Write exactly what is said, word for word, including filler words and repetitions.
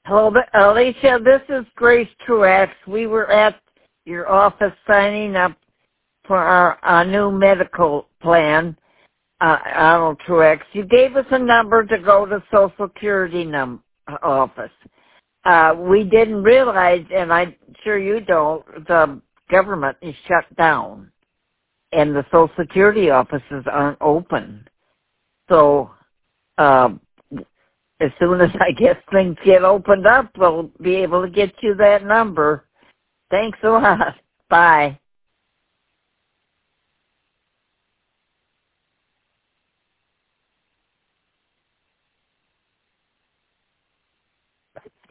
Hello, Alicia. This is Grace Truex. We were at your office signing up for our, our new medical plan, uh, Arnold Truex. You gave us a number to go to Social Security num- office. Uh, we didn't realize, and I'm sure you don't, the government is shut down, and the Social Security offices aren't open. So, uh, as soon as I guess things get opened up, we'll be able to get you that number. Thanks a lot. Bye.